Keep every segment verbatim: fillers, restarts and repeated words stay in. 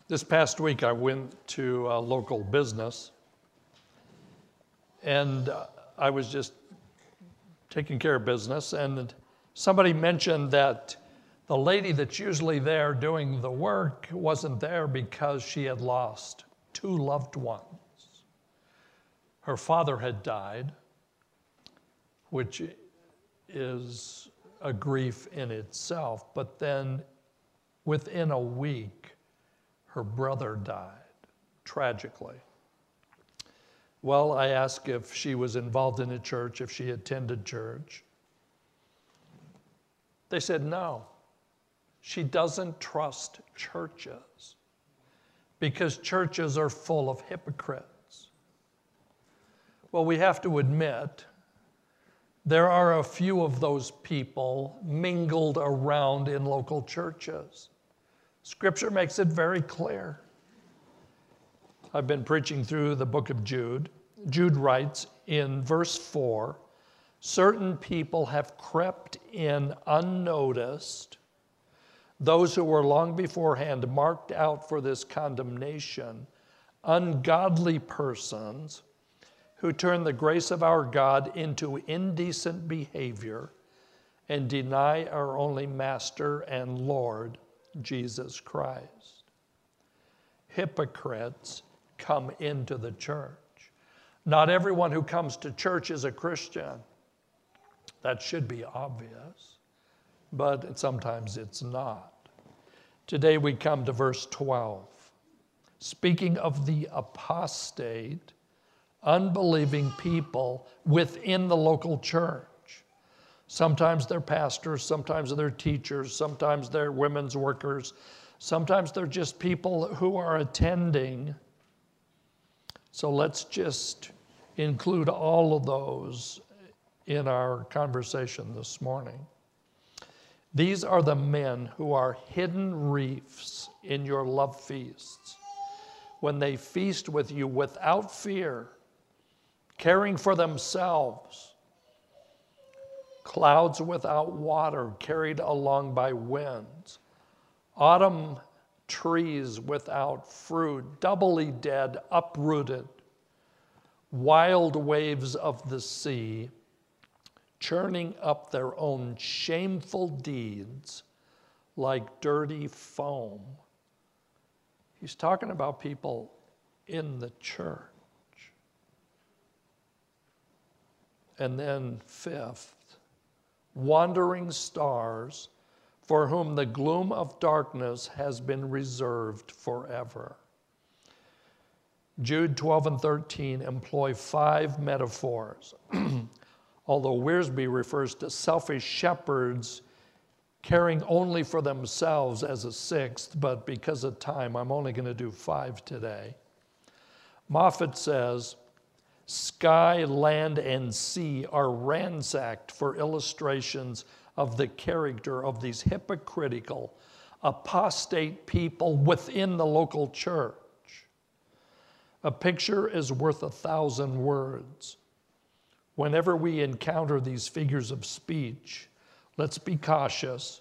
This past week, I went to a local business, and uh, I was just taking care of business, and somebody mentioned that the lady that's usually there doing the work wasn't there because she had lost two loved ones. Her father had died, which is a grief in itself, but then within a week, her brother died, tragically. Well, I asked if she was involved in a church, if she attended church. They said no. She doesn't trust churches because churches are full of hypocrites. Well, we have to admit there are a few of those people mingled around in local churches. Scripture makes it very clear. I've been preaching through the book of Jude. Jude writes in verse four, certain people have crept in unnoticed, those who were long beforehand marked out for this condemnation, ungodly persons who turn the grace of our God into indecent behavior and deny our only Master and Lord, Jesus Christ. Hypocrites come into the church. Not everyone who comes to church is a Christian. That should be obvious, but sometimes it's not. Today we come to verse twelve. Speaking of the apostate, unbelieving people within the local church. Sometimes they're pastors, sometimes they're teachers, sometimes they're women's workers, sometimes they're just people who are attending. So let's just include all of those in our conversation this morning. These are the men who are hidden reefs in your love feasts, when they feast with you without fear, caring for themselves, clouds without water carried along by winds, autumn trees without fruit, doubly dead, uprooted, wild waves of the sea, churning up their own shameful deeds like dirty foam. He's talking about people in the church. And then fifth, wandering stars for whom the gloom of darkness has been reserved forever. Jude twelve and thirteen employ five metaphors. Although Wiersbe refers to selfish shepherds caring only for themselves as a sixth, but because of time, I'm only going to do five today. Moffat says, sky, land, and sea are ransacked for illustrations of the character of these hypocritical, apostate people within the local church. A picture is worth a thousand words. Whenever we encounter these figures of speech, let's be cautious.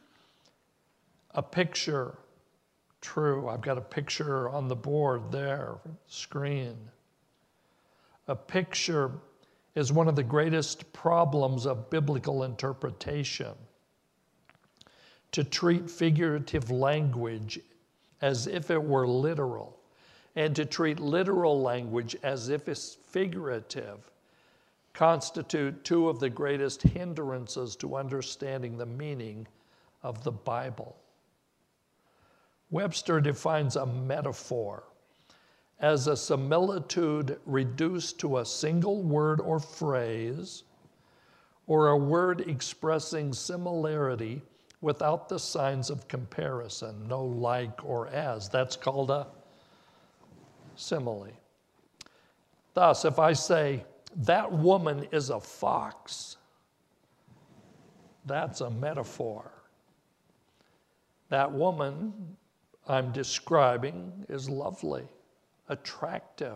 A picture, true, I've got a picture on the board there, screen. A picture is one of the greatest problems of biblical interpretation. To treat figurative language as if it were literal, and to treat literal language as if it's figurative, constitute two of the greatest hindrances to understanding the meaning of the Bible. Webster defines a metaphor as a similitude reduced to a single word or phrase, or a word expressing similarity without the signs of comparison, no like or as. That's called a simile. Thus, if I say, that woman is a fox, that's a metaphor. That woman I'm describing is lovely, attractive.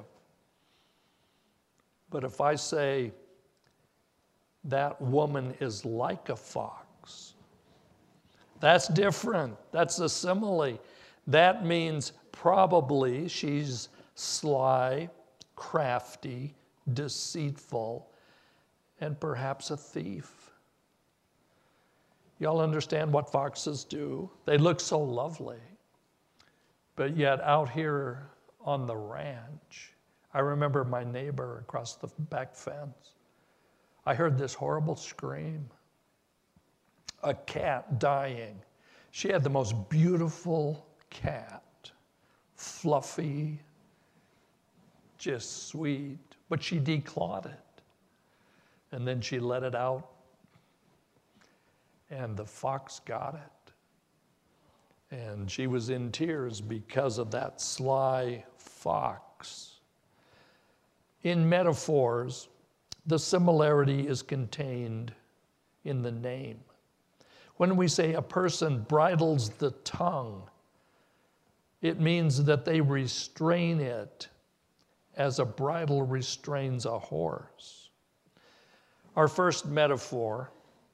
But if I say, that woman is like a fox, that's different. That's a simile. That means probably she's sly, crafty, deceitful, and perhaps a thief. Y'all understand what foxes do? They look so lovely, but yet out here on the ranch, I remember my neighbor across the back fence. I heard this horrible scream. A cat dying. She had the most beautiful cat, fluffy, just sweet, but she declawed it. And then she let it out, and the fox got it. And she was in tears because of that sly fox. In metaphors, the similarity is contained in the name. When we say a person bridles the tongue, it means that they restrain it as a bridle restrains a horse. Our first metaphor,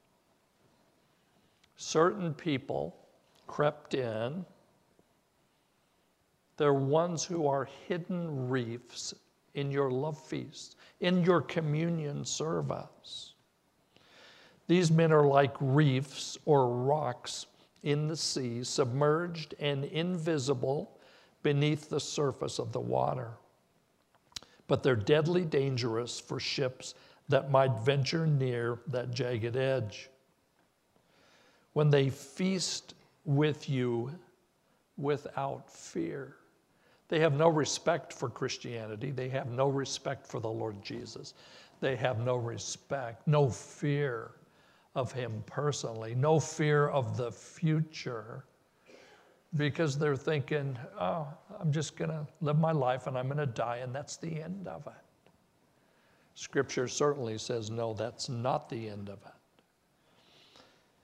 certain people crept in. They're ones who are hidden reefs in your love feast, in your communion service. These men are like reefs or rocks in the sea, submerged and invisible beneath the surface of the water. But they're deadly dangerous for ships that might venture near that jagged edge. When they feast with you without fear, they have no respect for Christianity. They have no respect for the Lord Jesus. They have no respect, no fear of him personally, no fear of the future, because they're thinking, oh, I'm just going to live my life and I'm going to die, and that's the end of it. Scripture certainly says, no, that's not the end of it.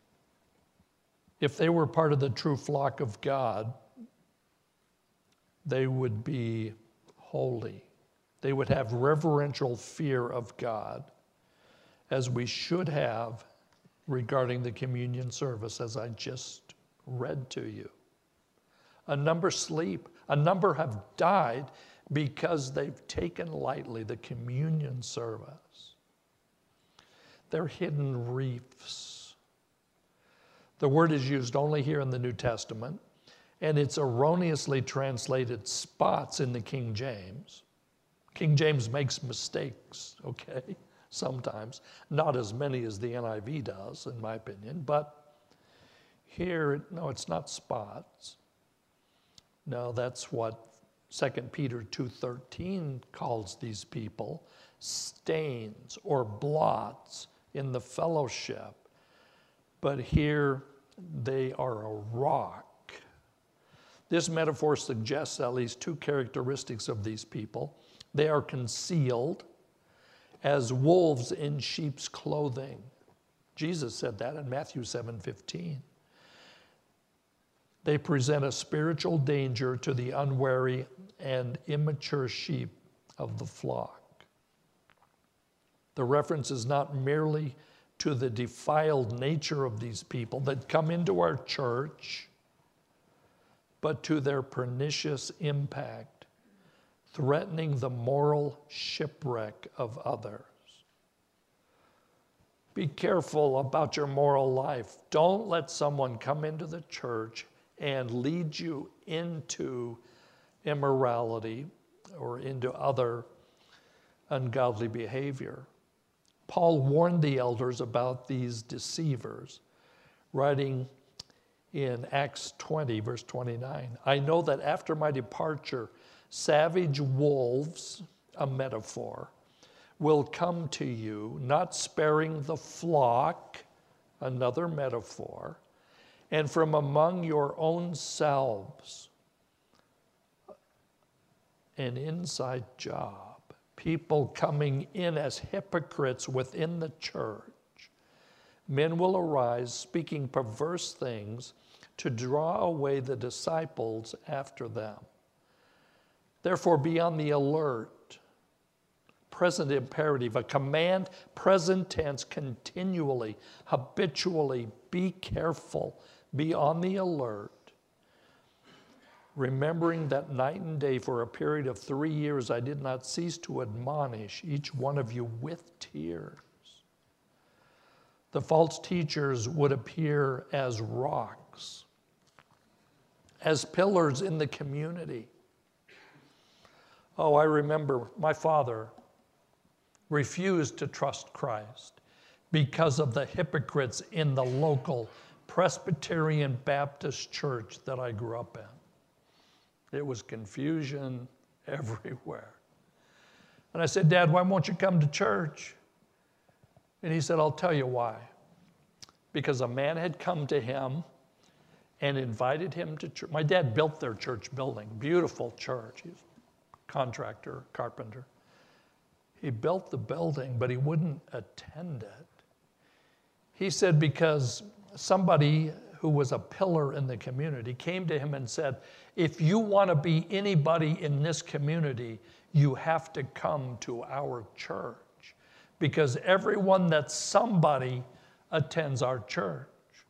If they were part of the true flock of God, they would be holy. They would have reverential fear of God, as we should have regarding the communion service, as I just read to you. A number sleep. A number have died because they've taken lightly the communion service. They're hidden reefs. The word is used only here in the New Testament, and it's erroneously translated spots in the King James. King James makes mistakes, okay, sometimes. Not as many as the N I V does, in my opinion, but here, no, it's not spots. No, that's what Second Peter two thirteen calls these people, stains or blots in the fellowship. But here they are a rock. This metaphor suggests at least two characteristics of these people. They are concealed as wolves in sheep's clothing. Jesus said that in Matthew seven fifteen. They present a spiritual danger to the unwary and immature sheep of the flock. The reference is not merely to the defiled nature of these people that come into our church, but to their pernicious impact, threatening the moral shipwreck of others. Be careful about your moral life. Don't let someone come into the church and lead you into immorality or into other ungodly behavior. Paul warned the elders about these deceivers, writing in Acts twenty, verse twenty-nine, I know that after my departure, savage wolves, a metaphor, will come to you, not sparing the flock, another metaphor, and from among your own selves, an inside job. People coming in as hypocrites within the church. Men will arise speaking perverse things to draw away the disciples after them. Therefore, be on the alert. Present imperative, a command, present tense, continually, habitually, be careful. Be on the alert. remembering that night and day for a period of three years I did not cease to admonish each one of you with tears. The false teachers would appear as rocks, as pillars in the community. Oh, I remember my father refused to trust Christ because of the hypocrites in the local Presbyterian Baptist church that I grew up in. It was confusion everywhere. And I said, Dad, why won't you come to church? And he said, I'll tell you why. Because a man had come to him and invited him to church. My dad built their church building, beautiful church. He's a contractor, carpenter. He built the building, but he wouldn't attend it. He said because somebody who was a pillar in the community came to him and said, if you want to be anybody in this community, you have to come to our church. Because everyone that's somebody attends our church.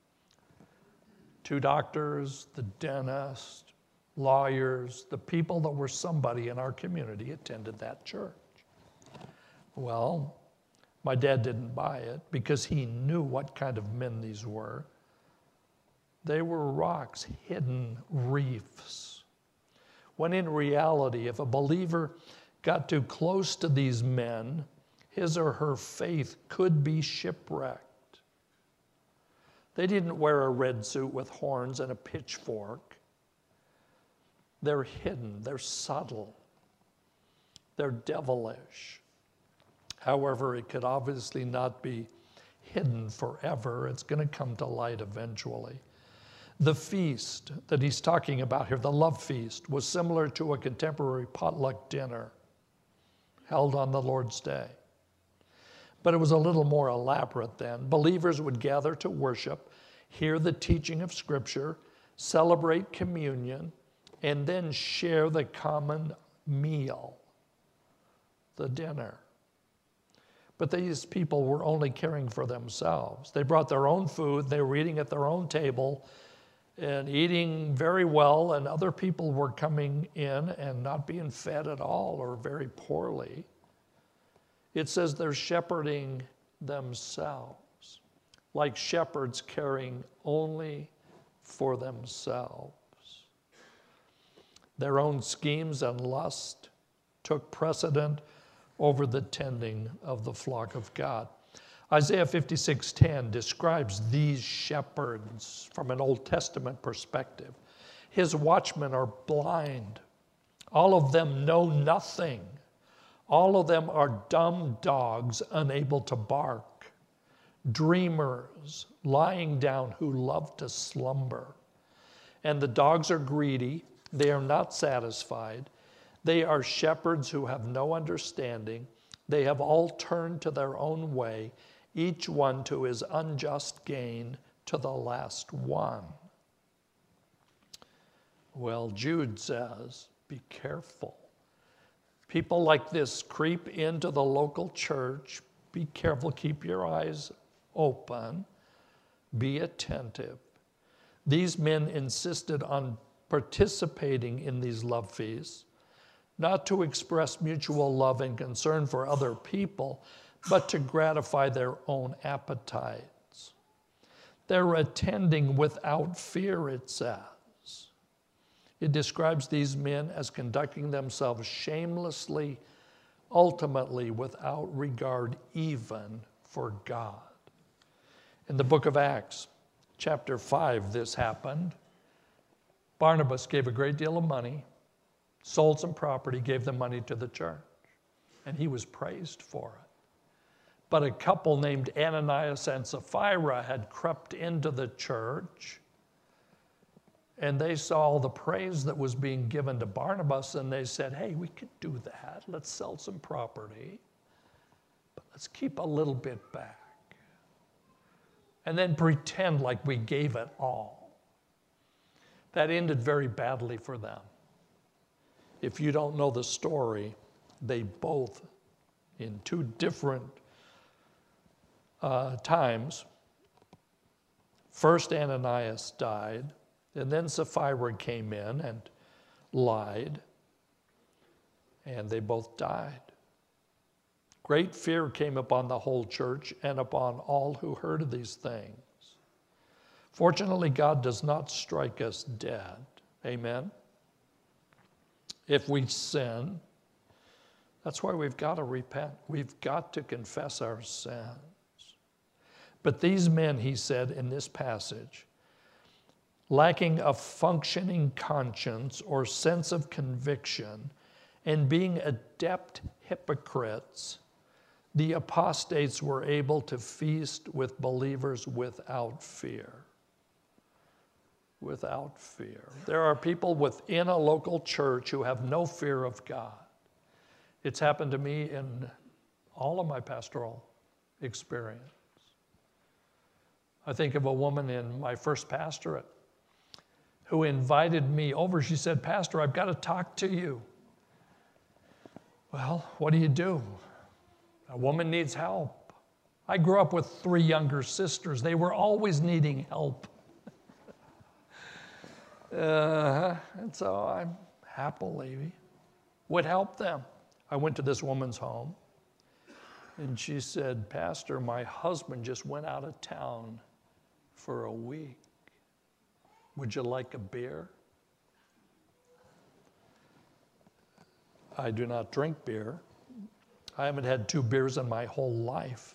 Two doctors, the dentist, lawyers, the people that were somebody in our community attended that church. Well, my dad didn't buy it because he knew what kind of men these were. They were rocks, hidden reefs. When in reality, if a believer got too close to these men, his or her faith could be shipwrecked. They didn't wear a red suit with horns and a pitchfork. They're hidden, they're subtle, they're devilish. However, it could obviously not be hidden forever. It's going to come to light eventually. The feast that he's talking about here, the love feast, was similar to a contemporary potluck dinner held on the Lord's Day. But it was a little more elaborate then. Believers would gather to worship, hear the teaching of Scripture, celebrate communion, and then share the common meal, the dinner. But these people were only caring for themselves. They brought their own food, they were eating at their own table, and eating very well, and other people were coming in and not being fed at all or very poorly. It says they're shepherding themselves, like shepherds caring only for themselves. Their own schemes and lust took precedent over the tending of the flock of God. Isaiah fifty-six ten describes these shepherds from an Old Testament perspective. His watchmen are blind. All of them know nothing. All of them are dumb dogs unable to bark, dreamers lying down who love to slumber. And the dogs are greedy. They are not satisfied. They are shepherds who have no understanding. They have all turned to their own way, each one to his unjust gain, to the last one. Well, Jude says, be careful. People like this creep into the local church. Be careful, keep your eyes open, be attentive. These men insisted on participating in these love feasts, not to express mutual love and concern for other people, but to gratify their own appetites. They're attending without fear, it says. It describes these men as conducting themselves shamelessly, ultimately without regard even for God. In the book of Acts, chapter five, this happened. Barnabas gave a great deal of money, sold some property, gave the money to the church, and he was praised for it. But a couple named Ananias and Sapphira had crept into the church, and they saw the praise that was being given to Barnabas, and they said, hey, we could do that. Let's sell some property, but let's keep a little bit back, and then pretend like we gave it all. That ended very badly for them. If you don't know the story, they both, in two different uh, times, first Ananias died, and then Sapphira came in and lied, and they both died. Great fear came upon the whole church and upon all who heard of these things. Fortunately, God does not strike us dead. Amen? If we sin, that's why we've got to repent. We've got to confess our sins. But these men, he said in this passage, lacking a functioning conscience or sense of conviction and being adept hypocrites, the apostates were able to feast with believers without fear. Without fear. There are people within a local church who have no fear of God. It's happened to me in all of my pastoral experience. I think of a woman in my first pastorate who invited me over. She said, "Pastor, I've got to talk to you." Well, what do you do? A woman needs help. I grew up with three younger sisters. They were always needing help. uh, and so I happily would help them. I went to this woman's home, and she said, "Pastor, my husband just went out of town for a week. Would you like a beer?" I do not drink beer. I haven't had two beers in my whole life.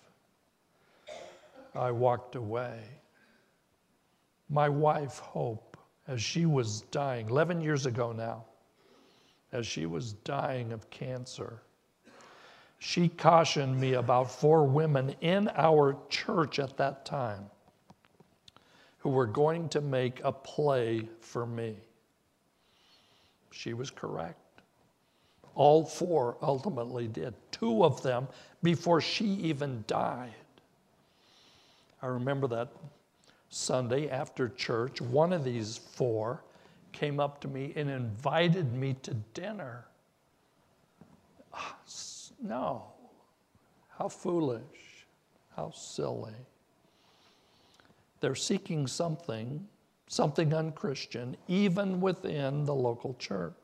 I walked away. My wife, Hope, as she was dying, eleven years ago now, as she was dying of cancer, she cautioned me about four women in our church at that time who were going to make a play for me. She was correct. All four ultimately did. Two of them before she even died. I remember that Sunday after church, one of these four came up to me and invited me to dinner. No. How foolish. How silly. They're seeking something, something unchristian, even within the local church.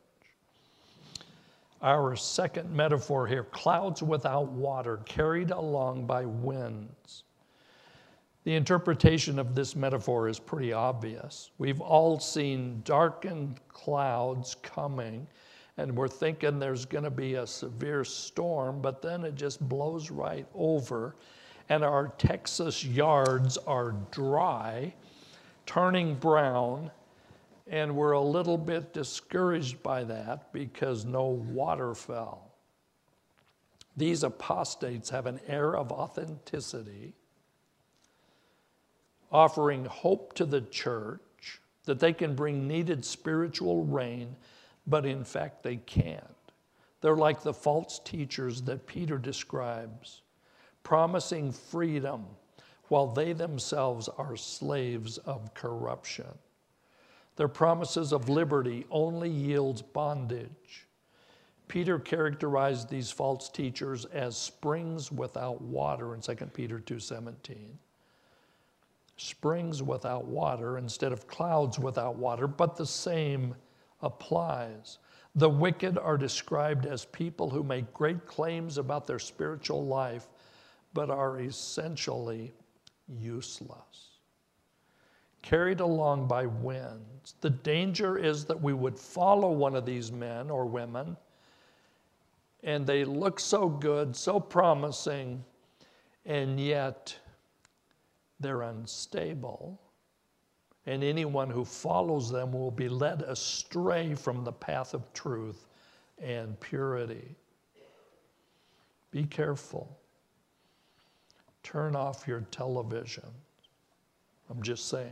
Our second metaphor here, clouds without water, carried along by winds. The interpretation of this metaphor is pretty obvious. We've all seen darkened clouds coming, and we're thinking there's going to be a severe storm, but then it just blows right over, and our Texas yards are dry, turning brown, and we're a little bit discouraged by that because no water fell. These apostates have an air of authenticity, offering hope to the church that they can bring needed spiritual rain, but in fact they can't. They're like the false teachers that Peter describes, promising freedom while they themselves are slaves of corruption. Their promises of liberty only yields bondage. Peter characterized these false teachers as springs without water in Second Peter two seventeen. Springs without water instead of clouds without water, but the same applies. The wicked are described as people who make great claims about their spiritual life, but are essentially useless. Carried along by winds. The danger is that we would follow one of these men or women, and they look so good, so promising, and yet they're unstable. And anyone who follows them will be led astray from the path of truth and purity. Be careful. Turn off your television. I'm just saying.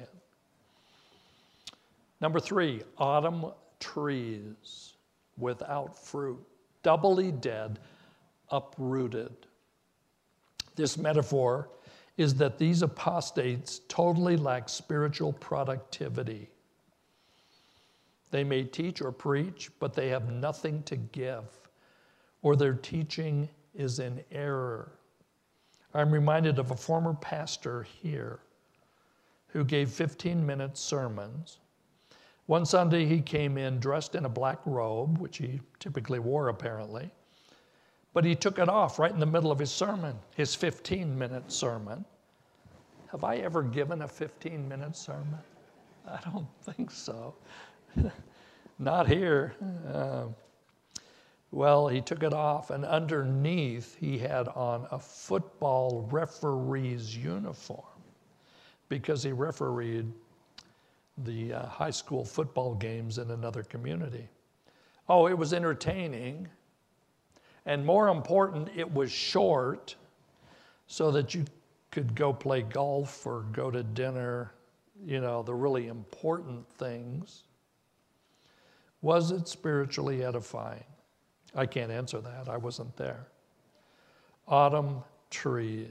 Number three, autumn trees without fruit, doubly dead, uprooted. This metaphor is that these apostates totally lack spiritual productivity. They may teach or preach, but they have nothing to give, or their teaching is in error. I'm reminded of a former pastor here who gave fifteen-minute sermons, One Sunday he came in dressed in a black robe, which he typically wore apparently, but he took it off right in the middle of his sermon, his fifteen-minute sermon. Have I ever given a fifteen-minute sermon? I don't think so. Not here. Uh, well, he took it off, and underneath he had on a football referee's uniform because he refereed the uh, high school football games in another community. Oh, it was entertaining. And more important, it was short so that you could go play golf or go to dinner, you know, the really important things. Was it spiritually edifying? I can't answer that. I wasn't there. Autumn trees.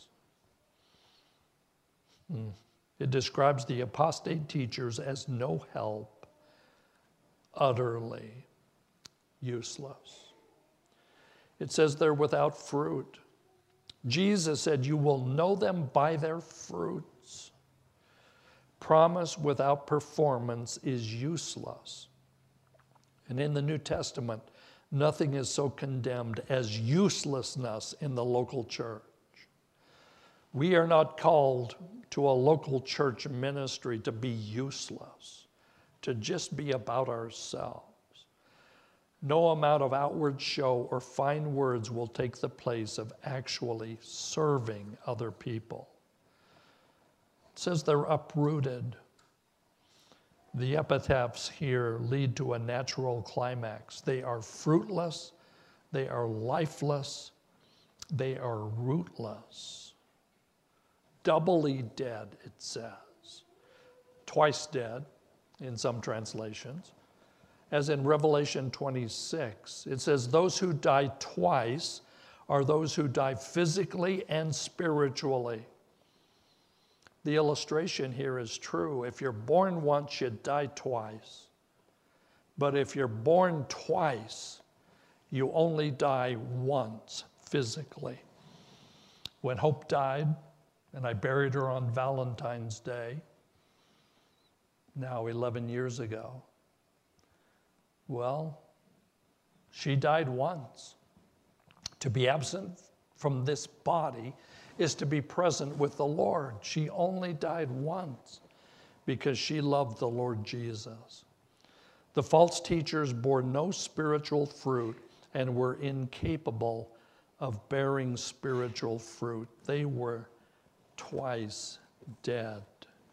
Hmm. It describes the apostate teachers as no help, utterly useless. It says they're without fruit. Jesus said, you will know them by their fruits. Promise without performance is useless. And in the New Testament, nothing is so condemned as uselessness in the local church. We are not called to a local church ministry to be useless, to just be about ourselves. No amount of outward show or fine words will take the place of actually serving other people. It says they're uprooted. The epitaphs here lead to a natural climax. They are fruitless, they are lifeless, they are rootless. Doubly dead, it says. Twice dead in some translations. As in Revelation twenty-six, it says those who die twice are those who die physically and spiritually. The illustration here is true. If you're born once, you die twice. But if you're born twice, you only die once physically. When Hope died, and I buried her on Valentine's Day, now eleven years ago, well, she died once. To be absent from this body is to be present with the Lord. She only died once because she loved the Lord Jesus. The false teachers bore no spiritual fruit and were incapable of bearing spiritual fruit. They were twice dead.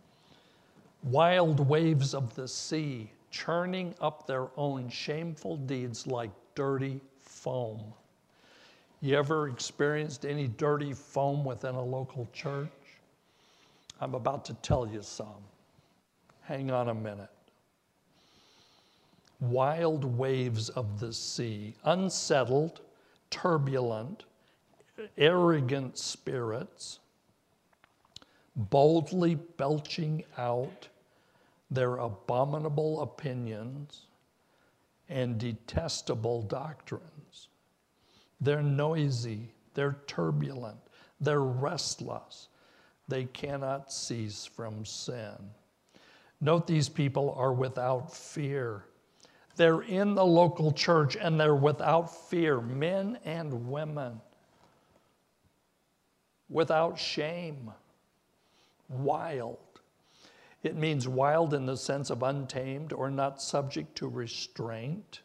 Wild waves of the sea, churning up their own shameful deeds like dirty foam. You ever experienced any dirty foam within a local church? I'm about to tell you some. Hang on a minute. Wild waves of the sea, unsettled, turbulent, arrogant spirits, boldly belching out their abominable opinions and detestable doctrines. They're noisy, they're turbulent, they're restless. They cannot cease from sin. Note these people are without fear. They're in the local church and they're without fear, men and women. Without shame. Wild. It means wild in the sense of untamed or not subject to restraint.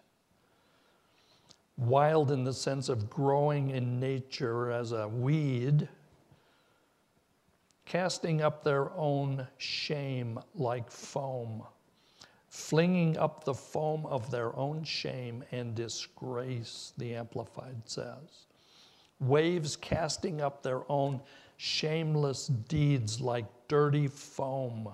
Wild in the sense of growing in nature as a weed, casting up their own shame like foam, flinging up the foam of their own shame and disgrace, the Amplified says. Waves casting up their own shameless deeds like dirty foam.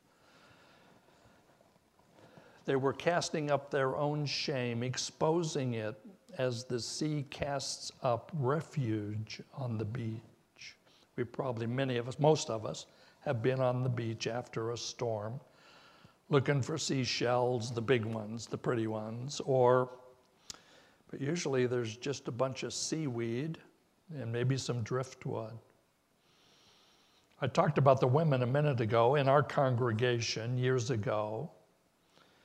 They were casting up their own shame, exposing it as the sea casts up refuge on the beach. We probably, many of us, most of us, have been on the beach after a storm, looking for seashells, the big ones, the pretty ones, or, but usually there's just a bunch of seaweed and maybe some driftwood. I talked about the women a minute ago in our congregation years ago.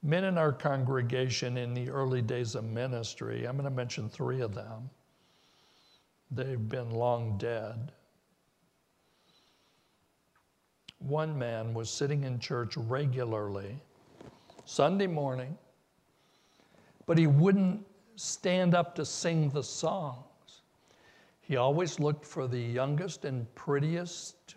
Men in our congregation in the early days of ministry, I'm going to mention three of them. They've been long dead. One man was sitting in church regularly, Sunday morning, but he wouldn't stand up to sing the songs. He always looked for the youngest and prettiest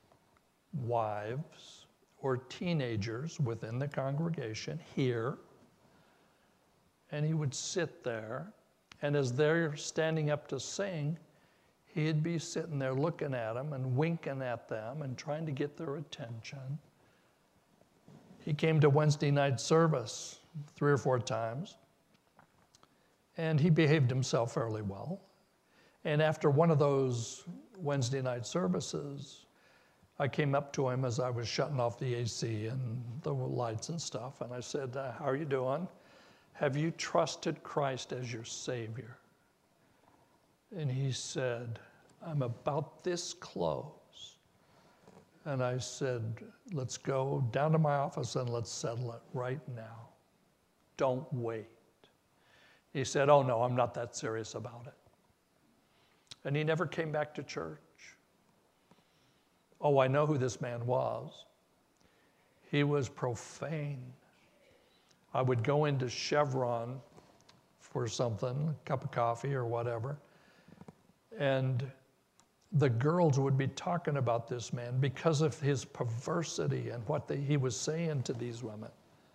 wives or teenagers within the congregation here, and he would sit there, and as they're standing up to sing, he'd be sitting there looking at them and winking at them and trying to get their attention. He came to Wednesday night service three or four times, and he behaved himself fairly well. And after one of those Wednesday night services, I came up to him as I was shutting off the A C and the lights and stuff, and I said, uh, how are you doing? Have you trusted Christ as your Savior? And he said, I'm about this close. And I said, let's go down to my office and let's settle it right now. Don't wait. He said, oh no, I'm not that serious about it. And he never came back to church. Oh, I know who this man was. He was profane. I would go into Chevron for something, a cup of coffee or whatever, and the girls would be talking about this man because of his perversity and what they, he was saying to these women.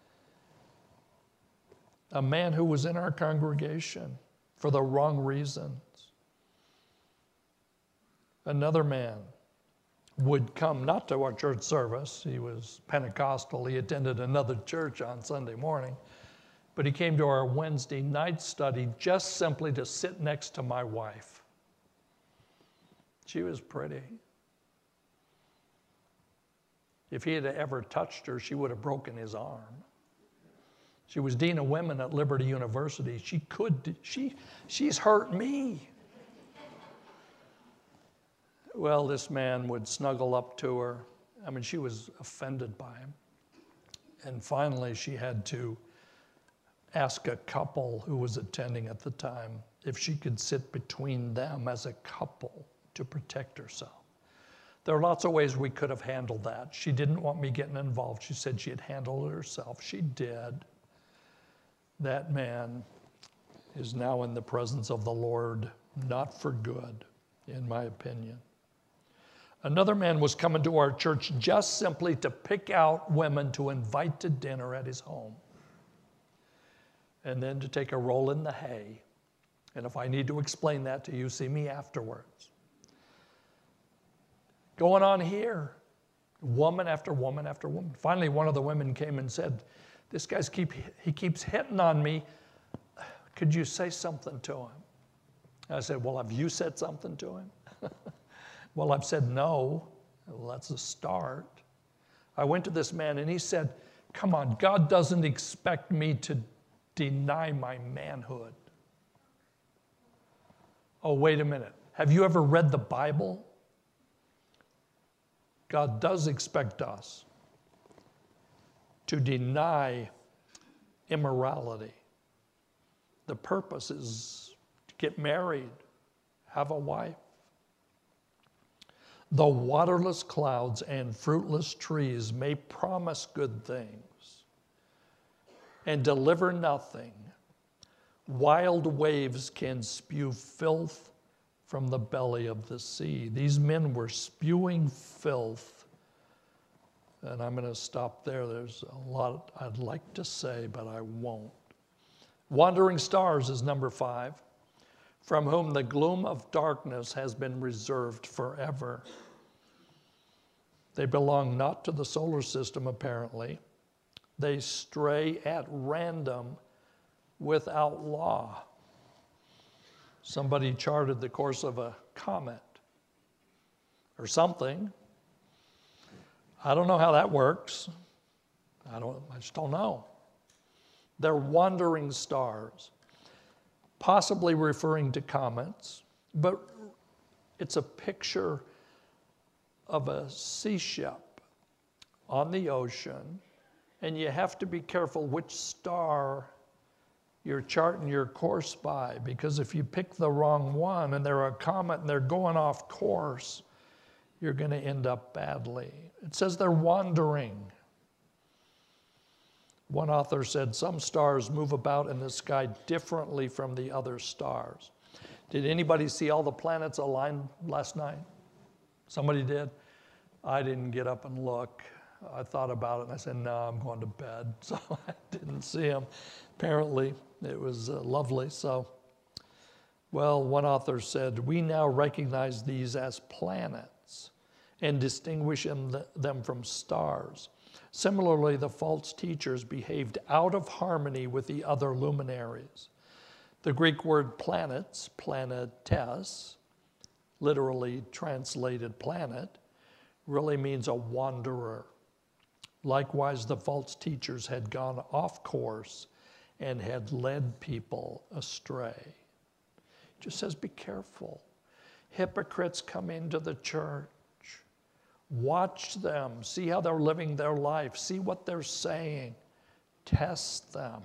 A man who was in our congregation for the wrong reasons. Another man would come not to our church service. He was Pentecostal. He attended another church on Sunday morning. But he came to our Wednesday night study just simply to sit next to my wife. She was pretty. If he had ever touched her, she would have broken his arm. She was dean of women at Liberty University. She could, she, she's hurt me. Well, this man would snuggle up to her. I mean, she was offended by him. And finally, she had to ask a couple who was attending at the time if she could sit between them as a couple to protect herself. There are lots of ways we could have handled that. She didn't want me getting involved. She said she had handled it herself. She did. That man is now in the presence of the Lord, not for good, in my opinion. Another man was coming to our church just simply to pick out women to invite to dinner at his home, and then to take a roll in the hay. And if I need to explain that to you, see me afterwards. Going on here, woman after woman after woman. Finally, one of the women came and said, this guy's keep, he keeps hitting on me. Could you say something to him? I said, well, have you said something to him? Well, I've said no. Well, that's a start. I went to this man and he said, come on, God doesn't expect me to deny my manhood. Oh, wait a minute. Have you ever read the Bible? God does expect us to deny immorality. The purpose is to get married, have a wife. The waterless clouds and fruitless trees may promise good things and deliver nothing. Wild waves can spew filth from the belly of the sea. These men were spewing filth. And I'm going to stop there. There's a lot I'd like to say, but I won't. Wandering stars is number five, from whom the gloom of darkness has been reserved forever. They belong not to the solar system, apparently. They stray at random without law. Somebody charted the course of a comet or something. I don't know how that works. I don't, I just don't know. They're wandering stars, possibly referring to comets, but it's a picture of a sea ship on the ocean, And you have to be careful which star you're charting your course by, because if you pick the wrong one and they're a comet and they're going off course, you're going to end up badly. It says they're wandering. One author said some stars move about in the sky differently from the other stars. Did anybody see all the planets aligned last night? Somebody did? I didn't get up and look. I thought about it and I said, no, I'm going to bed. So I didn't see them. Apparently, it was uh, lovely. So, well, one author said, we now recognize these as planets and distinguish them from stars. Similarly, the false teachers behaved out of harmony with the other luminaries. The Greek word planets, planetes, literally translated planet, really means a wanderer. Likewise, the false teachers had gone off course and had led people astray. It just says, be careful. Hypocrites come into the church. Watch them. See how they're living their life. See what they're saying. Test them.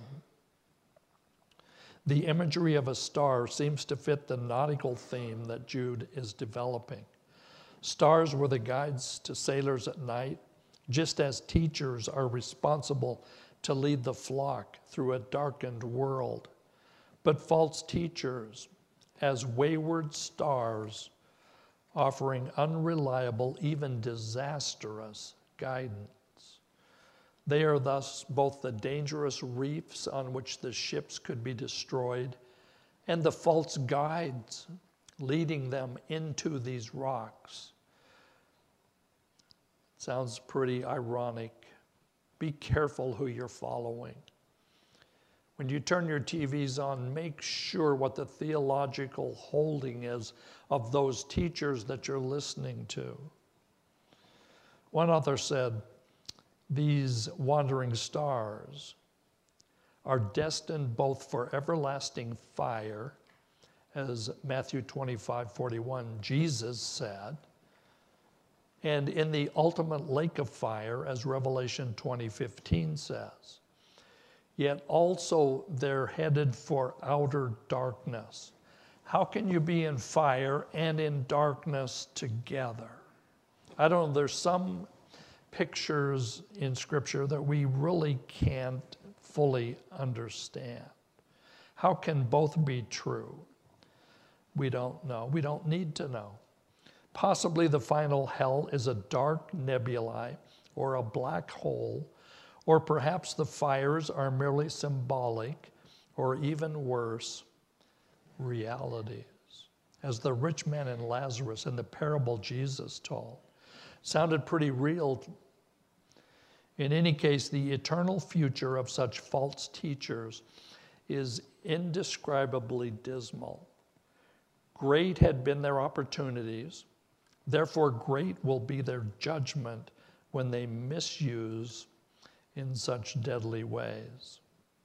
The imagery of a star seems to fit the nautical theme that Jude is developing. Stars were the guides to sailors at night, just as teachers are responsible to lead the flock through a darkened world. But false teachers, as wayward stars, offering unreliable, even disastrous guidance. They are thus both the dangerous reefs on which the ships could be destroyed and the false guides leading them into these rocks. Sounds pretty ironic. Be careful who you're following. When you turn your T Vs on, make sure what the theological holding is of those teachers that you're listening to. One author said, these wandering stars are destined both for everlasting fire, as Matthew twenty-five forty-one, Jesus said, and in the ultimate lake of fire, as Revelation twenty fifteen says. Yet also they're headed for outer darkness. How can you be in fire and in darkness together? I don't know, there's some pictures in Scripture that we really can't fully understand. How can both be true? We don't know. We don't need to know. Possibly the final hell is a dark nebulae or a black hole, or perhaps the fires are merely symbolic, or even worse, realities, as the rich man and Lazarus in the parable Jesus told. Sounded pretty real. In any case, the eternal future of such false teachers is indescribably dismal. Great had been their opportunities, therefore great will be their judgment when they misuse in such deadly ways.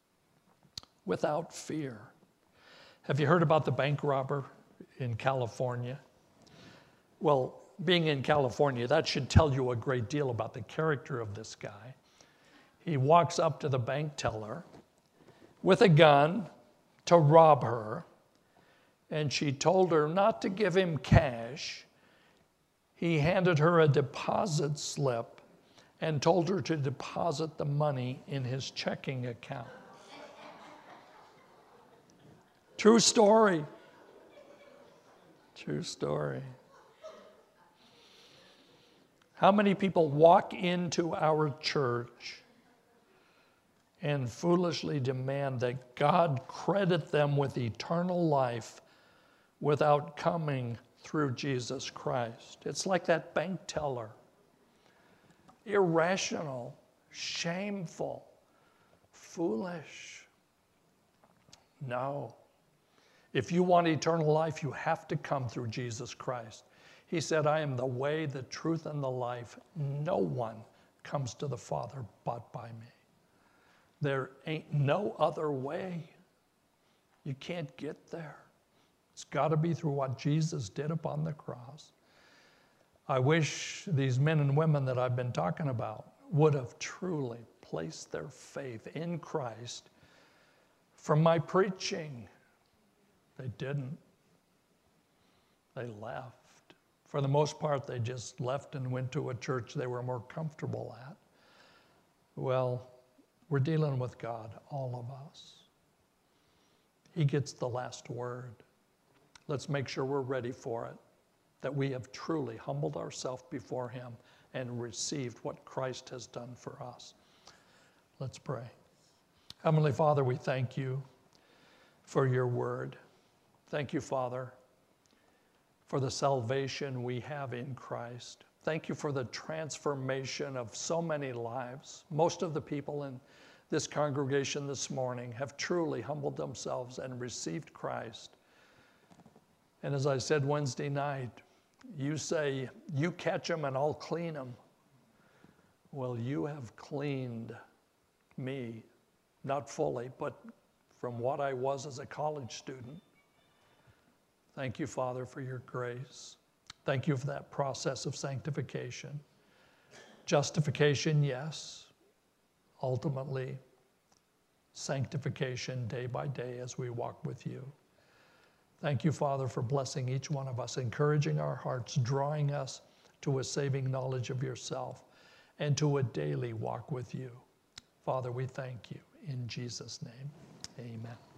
Without fear. Have you heard about the bank robber in California? Well, being in California, that should tell you a great deal about the character of this guy. He walks up to the bank teller with a gun to rob her, and she told her not to give him cash. He handed her a deposit slip and told her to deposit the money in his checking account. True story. True story. How many people walk into our church and foolishly demand that God credit them with eternal life without coming through Jesus Christ? It's like that bank teller. Irrational, shameful, foolish. No. If you want eternal life, you have to come through Jesus Christ. He said, I am the way, the truth, and the life. No one comes to the Father but by me. There ain't no other way. You can't get there. It's got to be through what Jesus did upon the cross. I wish these men and women that I've been talking about would have truly placed their faith in Christ from my preaching. They didn't. They left. For the most part, they just left and went to a church they were more comfortable at. Well, we're dealing with God, all of us. He gets the last word. Let's make sure we're ready for it, that we have truly humbled ourselves before him and received what Christ has done for us. Let's pray. Heavenly Father, we thank you for your word. Thank you, Father, for the salvation we have in Christ. Thank you for the transformation of so many lives. Most of the people in this congregation this morning have truly humbled themselves and received Christ. And as I said Wednesday night, you say, you catch them and I'll clean them. Well, you have cleaned me, not fully, but from what I was as a college student. Thank you, Father, for your grace. Thank you for that process of sanctification. Justification, yes. Ultimately, sanctification day by day as we walk with you. Thank you, Father, for blessing each one of us, encouraging our hearts, drawing us to a saving knowledge of yourself and to a daily walk with you. Father, we thank you. In Jesus' name, amen.